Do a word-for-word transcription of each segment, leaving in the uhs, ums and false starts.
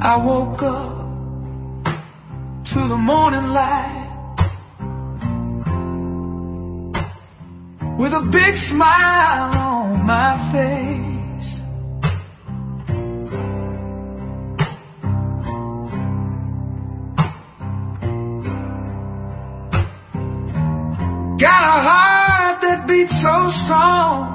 I woke up to the morning light with a big smile on my face. Got a heart that beats so strong,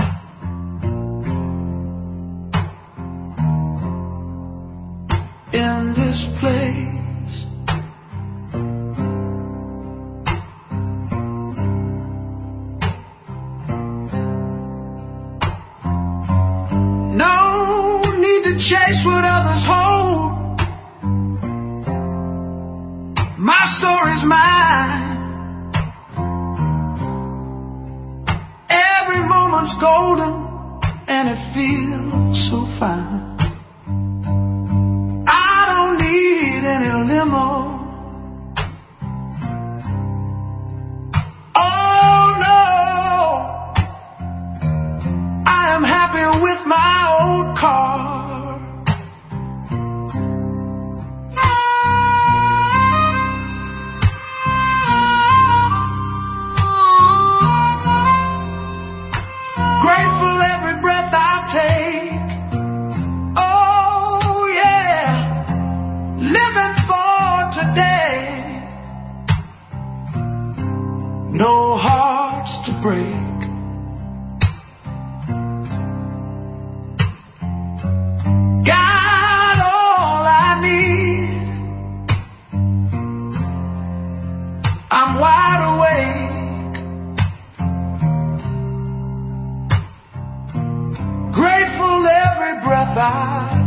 in this place. No need to chase what others hold. My story's mine. Every moment's golden and it feels so fine. Any limo. Oh no, I am happy with my old car. Grateful every breath I take. No hearts to break. Got all I need. I'm wide awake. Grateful every breath I